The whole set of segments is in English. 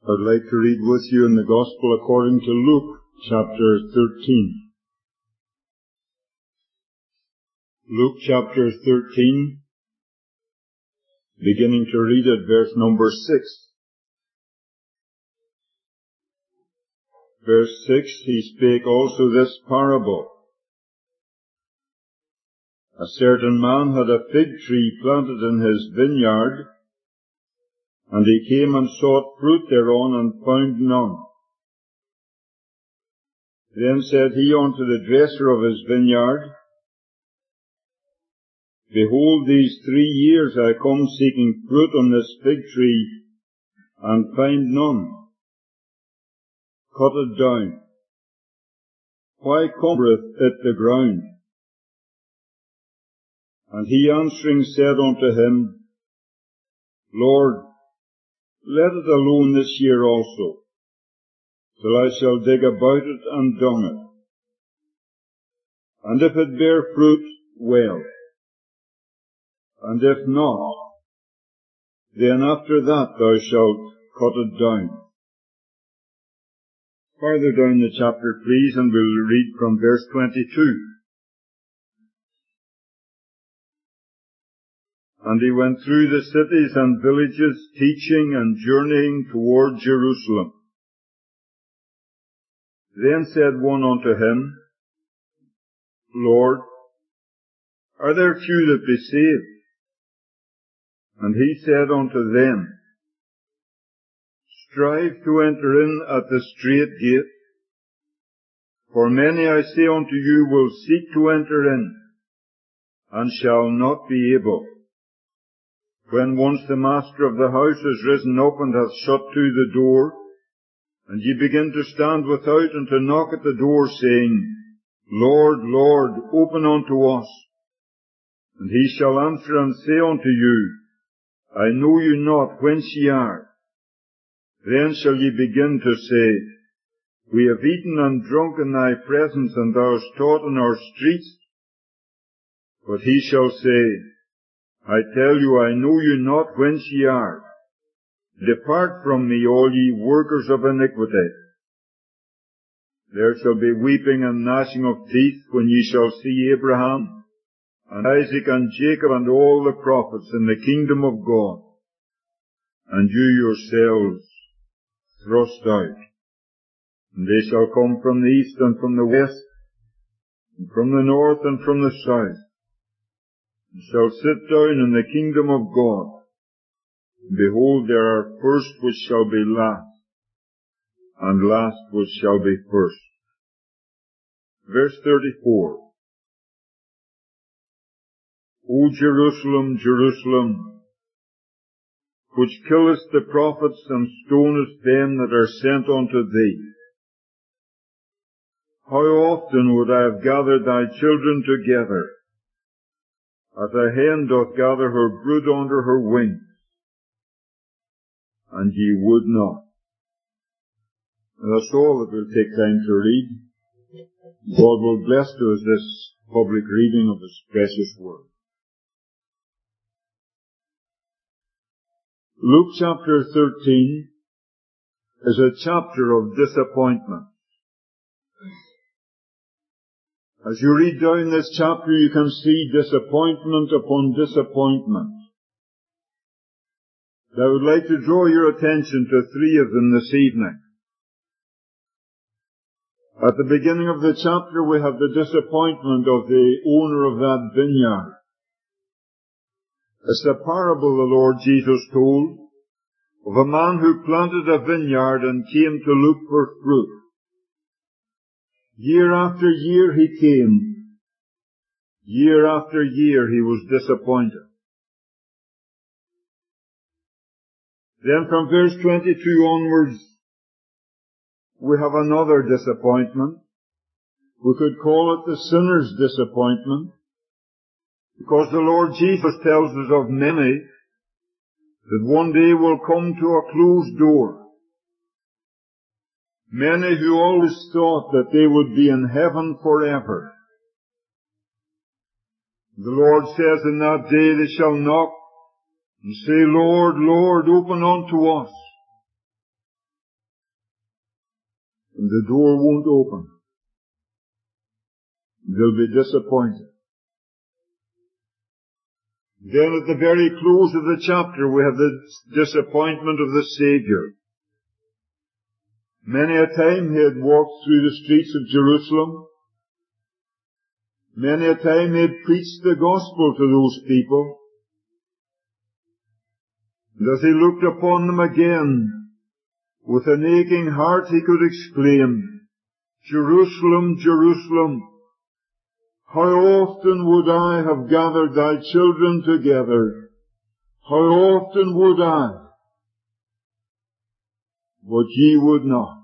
I'd like to read with you in the Gospel according to Luke, chapter 13. Luke chapter 13, beginning to read at verse number 6. Verse 6, he spake also this parable. A certain man had a fig tree planted in his vineyard, and he came and sought fruit thereon, and found none. Then said he unto the dresser of his vineyard, Behold, these 3 years I come seeking fruit on this fig tree, and find none. Cut it down. Why cumbereth it the ground? And he answering said unto him, Lord, let it alone this year also, till I shall dig about it and dung it. And if it bear fruit, well. And if not, then after that thou shalt cut it down. Farther down the chapter, please, and we'll read from verse 22. And he went through the cities and villages, teaching and journeying toward Jerusalem. Then said one unto him, Lord, are there few that be saved? And he said unto them, Strive to enter in at the strait gate, for many, I say unto you, will seek to enter in, and shall not be able. When once the master of the house is risen up and hath shut to the door, and ye begin to stand without and to knock at the door, saying, Lord, Lord, open unto us. And he shall answer and say unto you, I know you not whence ye are. Then shall ye begin to say, We have eaten and drunk in thy presence, and thou hast taught in our streets. But he shall say, I tell you, I know you not whence ye are. Depart from me, all ye workers of iniquity. There shall be weeping and gnashing of teeth when ye shall see Abraham, and Isaac and Jacob and all the prophets in the kingdom of God, and you yourselves thrust out. And they shall come from the east and from the west, and from the north and from the south, and shall sit down in the kingdom of God. And behold, there are first which shall be last, and last which shall be first. Verse 34. O Jerusalem, Jerusalem, which killest the prophets and stonest them that are sent unto thee, how often would I have gathered thy children together, as a hen doth gather her brood under her wings, and ye would not. And that's all that we'll take time to read. God will bless to us this public reading of His precious word. Luke chapter 13 is a chapter of disappointment. As you read down this chapter, you can see disappointment upon disappointment. I would like to draw your attention to 3 of them this evening. At the beginning of the chapter, we have the disappointment of the owner of that vineyard. It's the parable the Lord Jesus told of a man who planted a vineyard and came to look for fruit. Year after year he came. Year after year he was disappointed. Then from verse 22 onwards, we have another disappointment. We could call it the sinner's disappointment, because the Lord Jesus tells us of many that one day will come to a closed door. Many who always thought that they would be in heaven forever. The Lord says in that day they shall knock and say, Lord, Lord, open unto us. and the door won't open. They'll be disappointed. Then at the very close of the chapter we have the disappointment of the Saviour. Many a time he had walked through the streets of Jerusalem. Many a time he had preached the gospel to those people. And as he looked upon them again, with an aching heart he could exclaim, Jerusalem, Jerusalem, how often would I have gathered thy children together? How often would I? But ye would not.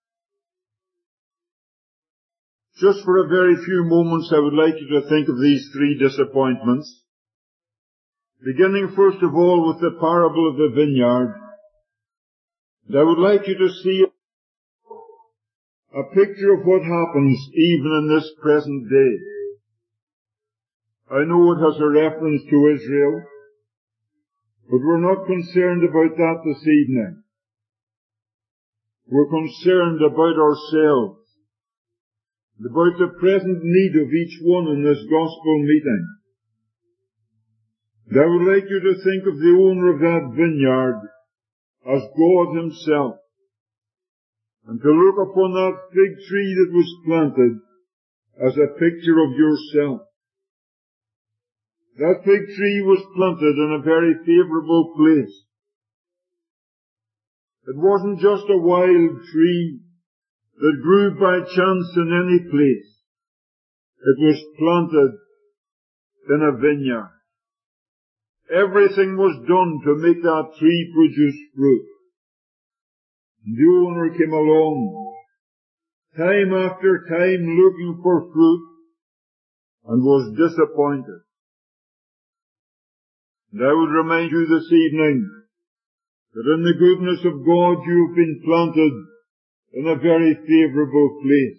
Just for a very few moments I would like you to think of these three disappointments. Beginning first of all with the parable of the vineyard. And I would like you to see a picture of what happens even in this present day. I know it has a reference to Israel, but we're not concerned about that this evening. We're concerned about ourselves, about the present need of each one in this gospel meeting. And I would like you to think of the owner of that vineyard as God himself, and to look upon that fig tree that was planted as a picture of yourself. That fig tree was planted in a very favourable place. It wasn't just a wild tree that grew by chance in any place. It was planted in a vineyard. Everything was done to make that tree produce fruit. And the owner came along, time after time looking for fruit, and was disappointed. And I would remind you this evening that in the goodness of God you have been planted in a very favourable place.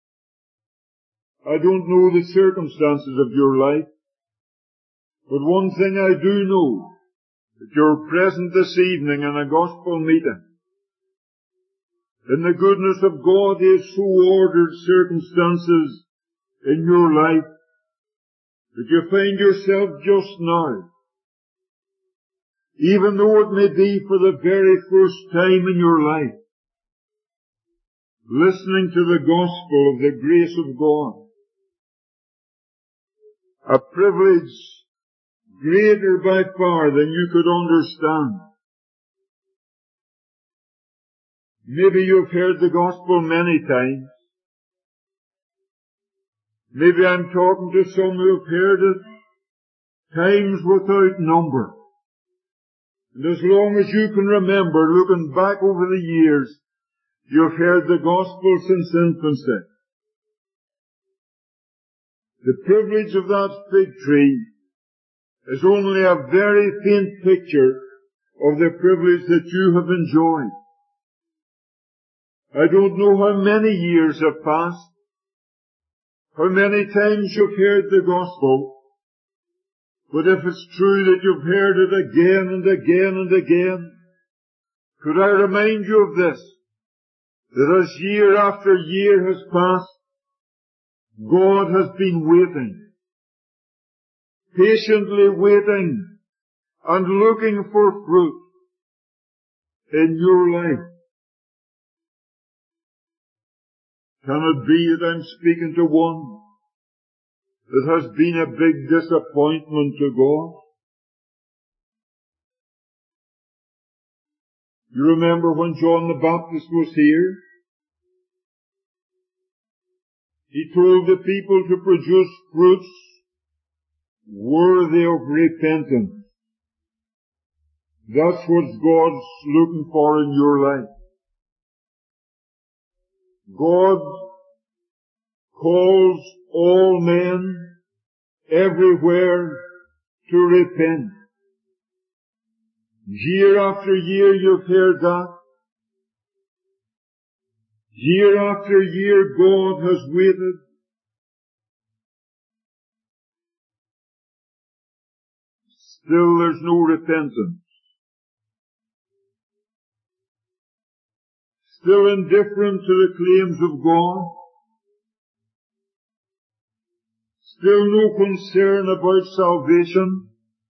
I don't know the circumstances of your life, but one thing I do know, that you're present this evening in a gospel meeting. In the goodness of God He has so ordered circumstances in your life that you find yourself just now, even though it may be for the very first time in your life, listening to the gospel of the grace of God. A privilege greater by far than you could understand. Maybe you've heard the gospel many times. Maybe I'm talking to some who have heard it times without number. And as long as you can remember, looking back over the years, you've heard the gospel since infancy. The privilege of that fig tree is only a very faint picture of the privilege that you have enjoyed. I don't know how many years have passed, how many times you've heard the gospel, but if it's true that you've heard it again and again and again, could I remind you of this, that as year after year has passed, God has been waiting, patiently waiting and looking for fruit in your life. Can it be that I'm speaking to one that has been a big disappointment to God? You remember when John the Baptist was here? He told the people to produce fruits worthy of repentance. That's what God's looking for in your life. God calls all men everywhere to repent. Year after year you've heard that. Year after year God has waited. Still there's no repentance. still indifferent to the claims of God, still no concern about salvation,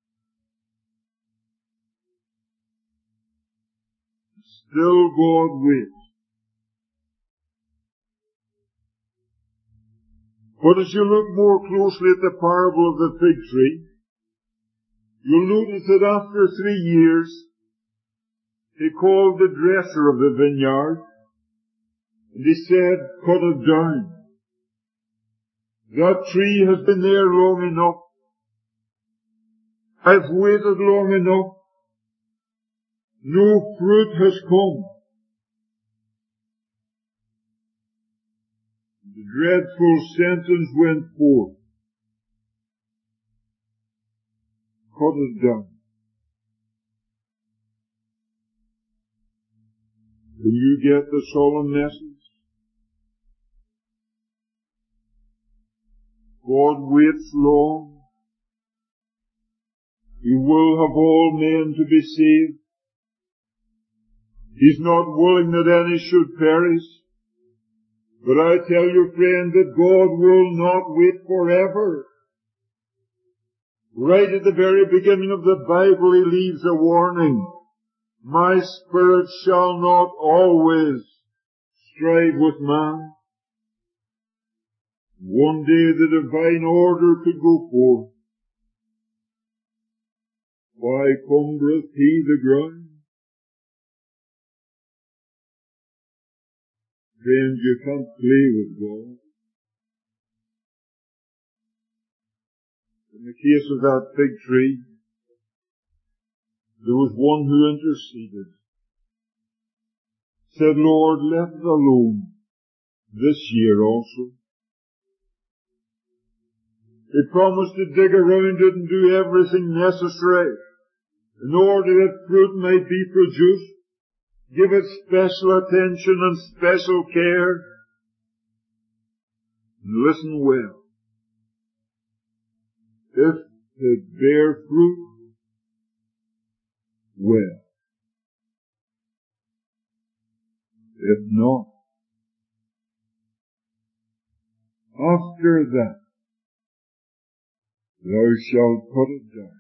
still God waits. But as you look more closely at the parable of the fig tree, you'll notice that after 3 years, he called the dresser of the vineyard, and he said, cut it down. That tree has been there long enough. I've waited long enough. No fruit has come. The dreadful sentence went forth. Cut it down. Will you get the solemn message? God waits long. He will have all men to be saved. He's not willing that any should perish. But I tell you, friend, that God will not wait forever. Right at the very beginning of the Bible, he leaves a warning. My spirit shall not always strive with man. One day the divine order could go forth. Why cumbereth he the ground? Friend, you can't play with God. In the case of that fig tree, there was one who interceded. Said, Lord, let it alone this year also. He promised to dig around it and do everything necessary in order that fruit might be produced. Give it special attention and special care. And listen well. If it bear fruit, well. If not, after that, thou shalt cut it down.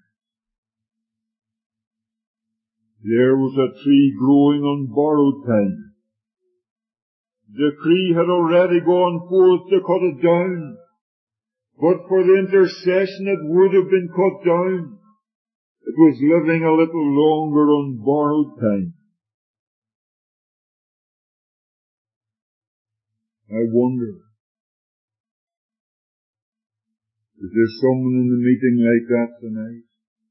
There was a tree growing on borrowed time. The tree had already gone forth to cut it down. But for the intercession it would have been cut down. It was living a little longer on borrowed time. I wonder, is there someone in the meeting like that tonight?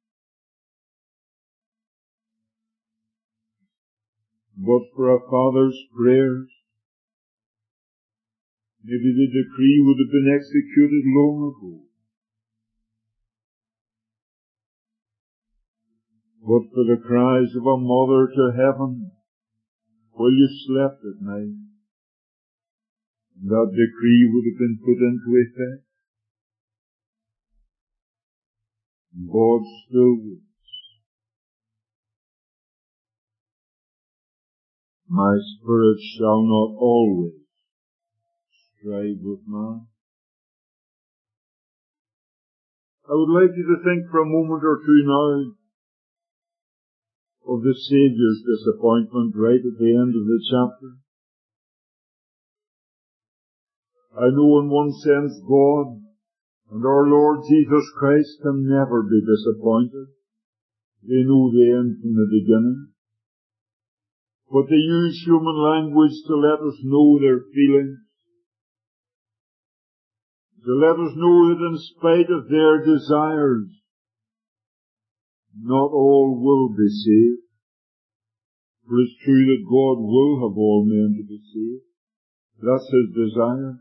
But for a father's prayers, maybe the decree would have been executed long ago. But for the cries of a mother to heaven while you slept at night, that decree would have been put into effect. God still waits. My spirit shall not always strive with man. I would like you to think for a moment or two now of the Saviour's disappointment right at the end of the chapter. I know in one sense God and our Lord Jesus Christ can never be disappointed. They know the end from the beginning. But they use human language to let us know their feelings, to let us know that in spite of their desires, not all will be saved. For it's true that God will have all men to be saved. That's His desire.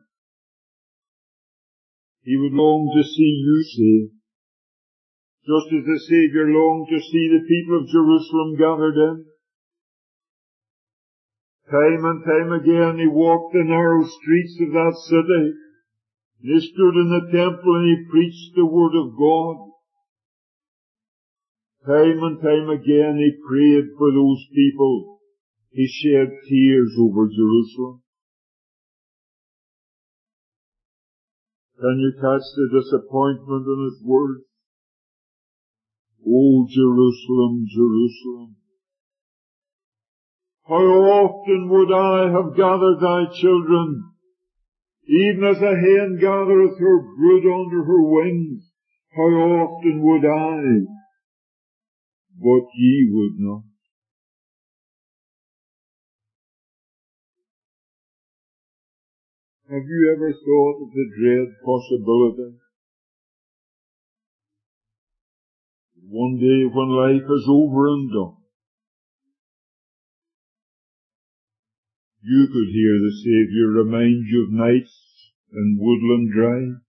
He would long to see you saved, just as the Saviour longed to see the people of Jerusalem gathered in. Time and time again he walked the narrow streets of that city. He stood in the temple and he preached the word of God. Time and time again he prayed for those people He shed tears over Jerusalem. Can you catch the disappointment in his words? O Jerusalem, Jerusalem, how often would I have gathered thy children, even as a hen gathereth her brood under her wings. How often would I, but ye would not. Have you ever thought of the dread possibility? One day when life is over and done, you could hear the Saviour remind you of nights in Woodland Drive.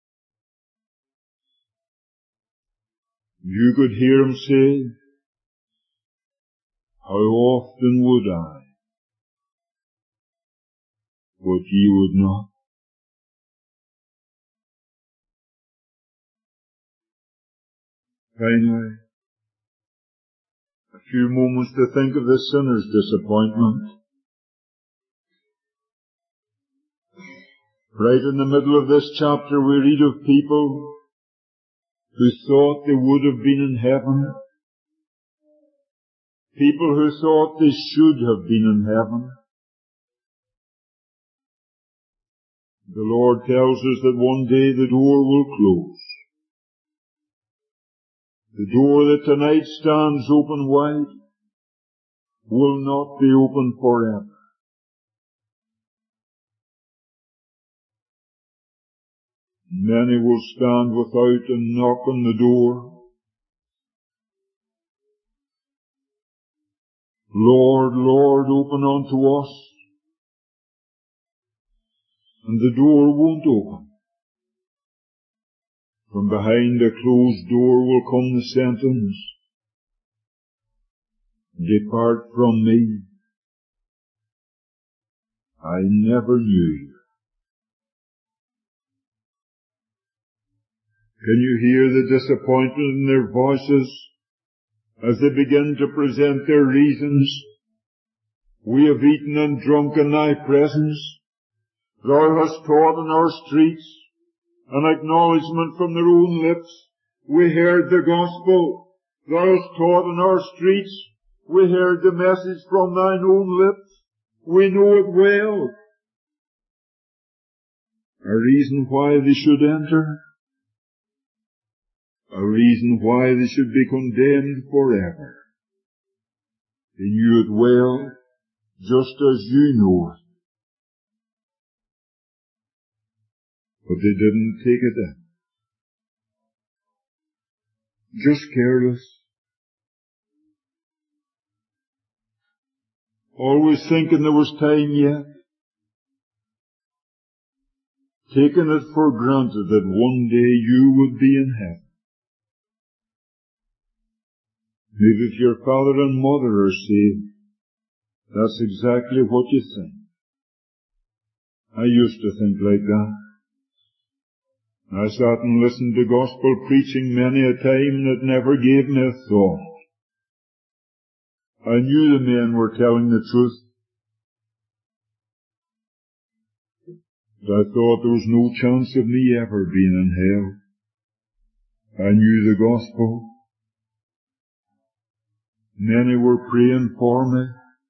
You could hear him say, how often would I, but ye would not. Finally, a few moments to think of the sinner's disappointment. Right in the middle of this chapter we read of people who thought they would have been in heaven. People who thought they should have been in heaven. The Lord tells us that one day the door will close. The door that tonight stands open wide will not be open forever. Many will stand without and knock on the door. Lord, Lord, open unto us. And the door won't open. From behind a closed door will come the sentence, depart from me. I never knew you. Can you hear the disappointment in their voices as they begin to present their reasons? We have eaten and drunk in thy presence. Thou hast taught in our streets. An acknowledgement from their own lips. We heard the gospel. Thou hast taught in our streets. We heard the message from thine own lips. We know it well. A reason why they should enter. A reason why they should be condemned forever. They knew it well, just as you know it. But they didn't take it in. Just careless. Always thinking there was time yet. Taking it for granted that one day you would be in heaven. Maybe if your father and mother are saved, that's exactly what you think. I used to think like that. I sat and listened to gospel preaching many a time and it never gave me a thought. I knew the men were telling the truth. But I thought there was no chance of me ever being in hell. I knew the gospel. Many were praying for me.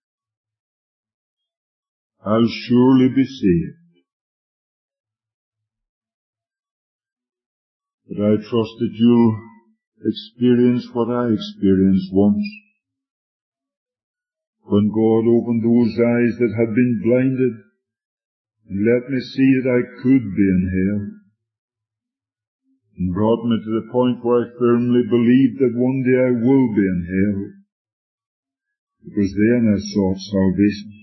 I'll surely be saved. But I trust that you'll experience what I experienced once. When God opened those eyes that had been blinded and let me see that I could be in hell, and brought me to the point where I firmly believed that one day I will be in hell, because then I sought salvation.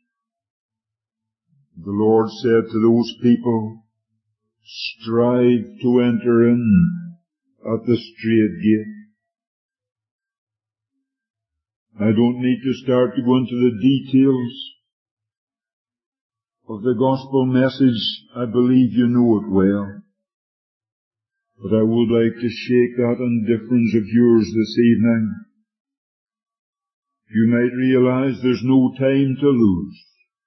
The Lord said to those people, strive to enter in at the strait gate. I don't need to start to go into the details of the gospel message. I believe you know it well. But I would like to shake that indifference of yours this evening. You might realize there's no time to lose.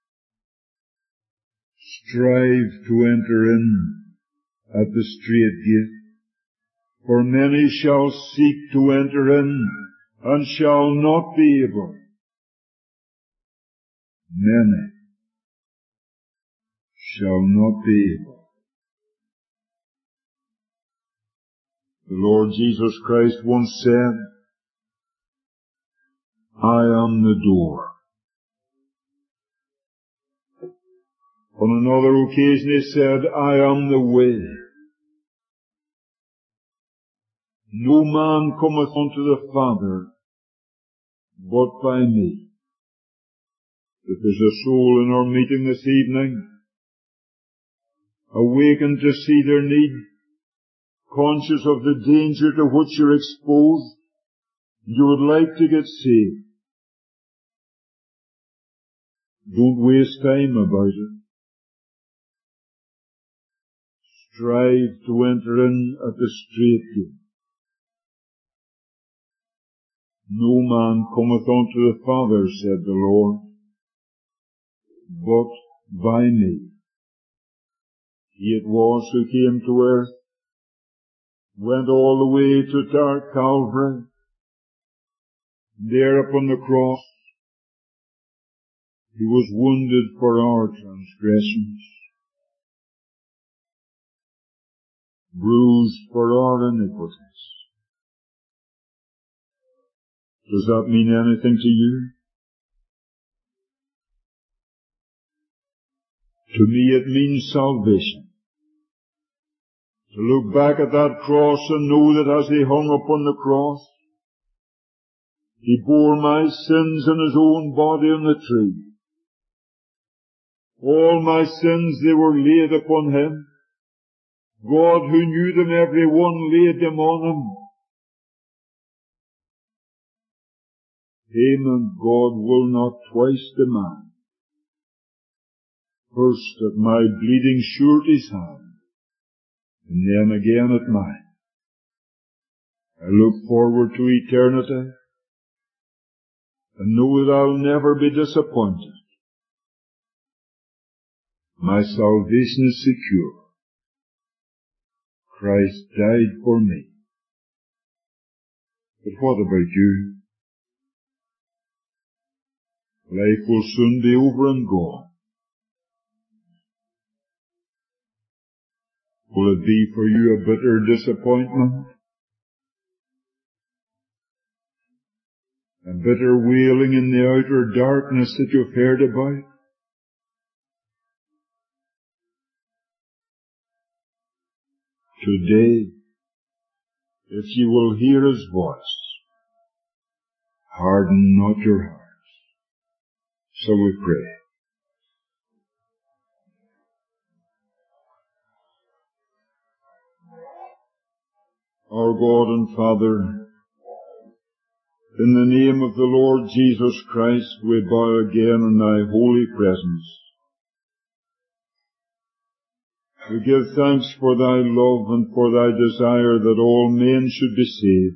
Strive to enter in at the strait gate, for many shall seek to enter in and shall not be able. Many shall not be able. The Lord Jesus Christ once said, I am the door. On another occasion he said, I am the way. No man cometh unto the Father but by me. If there's a soul in our meeting this evening, awakened to see their need, conscious of the danger to which you're exposed, you would like to get saved, don't waste time about it. Strive to enter in at the strait gate. No man cometh unto the Father, said the Lord, but by me. He it was who came to earth, went all the way to dark Calvary, there upon the cross, he was wounded for our transgressions, bruised for our iniquities. Does that mean anything to you? To me it means salvation. To look back at that cross and know that as he hung upon the cross, he bore my sins in his own body on the tree. All my sins, they were laid upon him. God, who knew them every one, laid them on him. Payment God will not twice demand. First at my bleeding surety's hand, and then again at mine. I look forward to eternity, and know that I'll never be disappointed. My salvation is secure. Christ died for me. But what about you? Life will soon be over and gone. Will it be for you a bitter disappointment? A bitter wailing in the outer darkness that you've heard about? Today, if you will hear his voice, harden not your hearts. So we pray. Our God and Father, in the name of the Lord Jesus Christ, we bow again in thy holy presence. We give thanks for thy love and for thy desire that all men should be saved.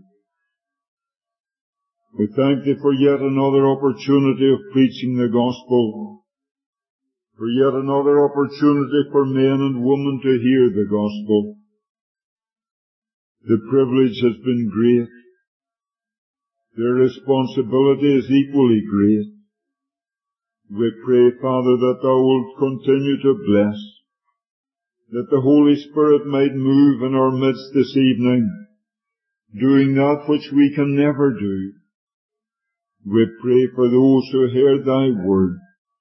We thank thee for yet another opportunity of preaching the gospel, for yet another opportunity for men and women to hear the gospel. The privilege has been great. Their responsibility is equally great. We pray, Father, that thou wilt continue to bless, that the Holy Spirit might move in our midst this evening, doing that which we can never do. We pray for those who heard thy word,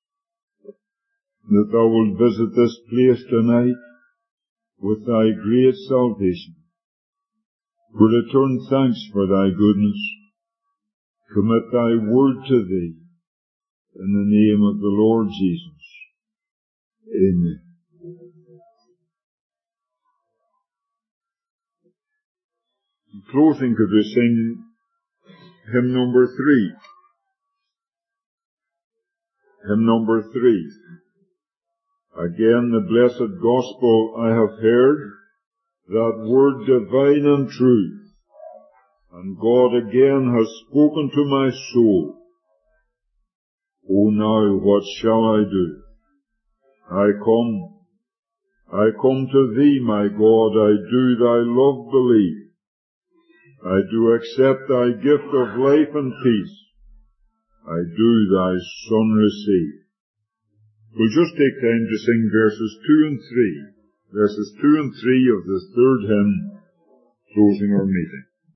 that thou wilt visit this place tonight with thy great salvation. We return thanks for thy goodness. Commit thy word to thee, in the name of the Lord Jesus. Amen. In closing, could we sing hymn number 3? Hymn number 3. Again, the blessed gospel I have heard, that word divine and true, and God again has spoken to my soul, O now what shall I do? I come to thee, my God, I do thy love believe. I do accept thy gift of life and peace. I do thy Son receive. We'll just take time to sing verses 2 and 3. Verses 2 and 3 of the third hymn, closing our meeting.